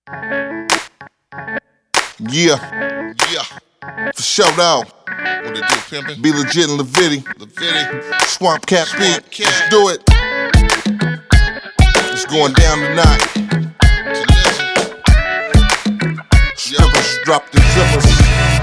Yeah. For sure though. What they do, pimpin'? Be legit in Lavity. Swamp Cat beat. Let's do it. It's going down tonight. Strippers drop the zippers.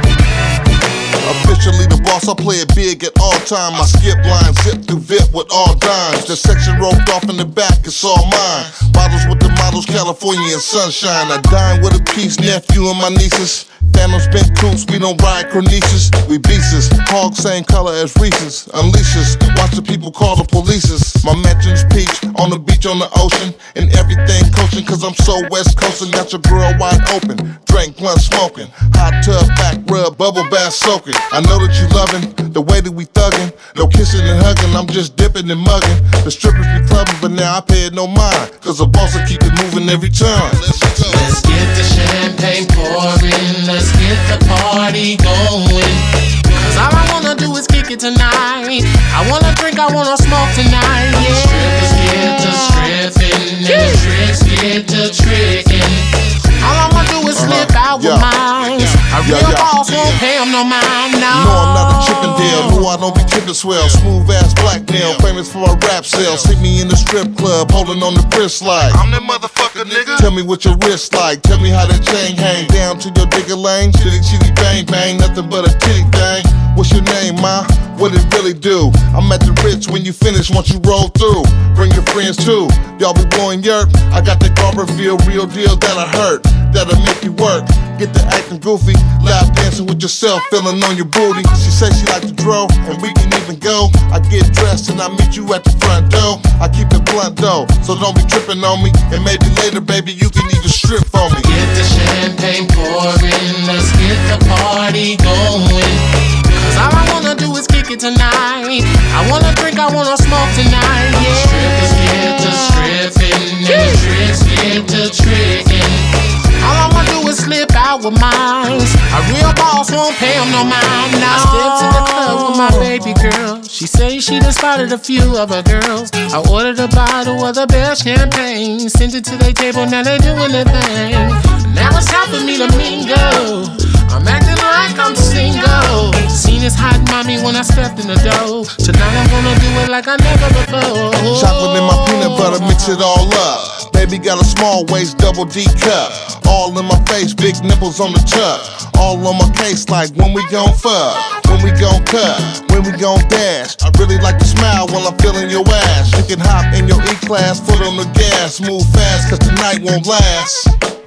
Officially the boss, I play it big at all time. I skip lines, zip through VIP with all dimes. The section roped off in the back, it's all mine. Bottles with the models, California and sunshine. I dine with a piece, nephew and my nieces. Phantoms bent coops, we don't ride Cornices. We beasts, hog same color as Reese's. Unleash us, watch the people call the polices. My mansion's peach, on the beach, on the ocean. And everything coaching, cause I'm so west coastin'. Got your girl wide open, drink, blunt smoking. Hot tub, back rub, bubble bath soaking. I know that you loving the way that we thuggin'. No kissing and hugging, I'm just dipping and mugging. The strippers be clubbing, but now I pay it no mind. Cause the boss will keep it moving every time. Let's get the champagne pouring, let's get the party going. Cause all I wanna do is kick it tonight. I wanna drink, I wanna smoke tonight. Yeah. Strippers get to stripping, and the tricks get to tricking. All I wanna do is slip out with mine. A real boss won't pay him no mind, no. No, I'm not a Chippendale, no, I don't be tipping swell. Smooth ass blackmail, famous for my rap sale. See me in the strip club, holding on the wrist like I'm that motherfucker, nigga. Tell me what your wrist like, tell me how that chain hang. Down to your digger lane, chitty chitty bang bang. Nothing but a titty thing. What's your name, ma? What it really do? I'm at the Ritz when you finish, once you roll through. Bring your friends too, y'all be blowing yerp. I got that Garberville real deal that'll hurt, that'll make you work. Get to acting goofy, loud dancing with yourself, feeling on your booty. She say she like to draw, and we can even go. I get dressed and I meet you at the front door. I keep it blunt though, so don't be tripping on me. And maybe later, baby, you can even strip for me. Get the champagne pouring, let's get the party going. Cause all I wanna do is kick it tonight. I wanna drink, I wanna smoke tonight. Yeah. Strippers get to stripping, and the tricks get to tricking. All I wanna do is slip out with mine. A real boss won't pay him no mind, no. I stepped to the club with my baby girl. She say she done spotted a few other girls. I ordered a bottle of the best champagne. Sent it to their table, now they doing their thing. Now it's time for me to mingle. I'm acting like I'm single. Seen this hot mommy when I stepped in the door. Tonight I'm gonna do it like I never before. Chocolate in my peanut butter, mix it all up. Baby got a small waist, double D cup. All in my face, big nipples on the tuck. All on my case like when we gon' fuck, when we gon' cut, when we gon' dash. I really like to smile while I'm feeling your ass. You can hop in your E-Class, foot on the gas. Move fast cause tonight won't last.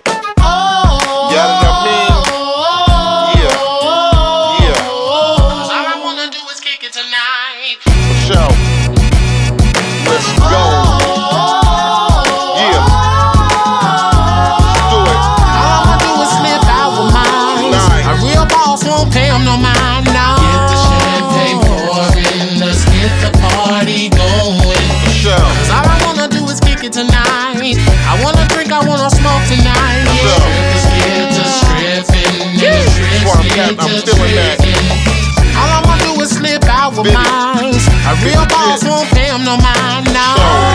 Yeah, I mean. For sure. Let's go. Yeah. Let's do it. All I wanna do is slip out with mine. Nice. A real boss won't pay him no mind, no. Get the champagne pouring, let's get the party going. For sure. Cause all I wanna do is kick it tonight. I wanna drink, I wanna smoke tonight. Yeah. Strippers get to stripping, and the tricks get to tricking. All I wanna do is slip out with mine. A real boss won't pay him no mind, no.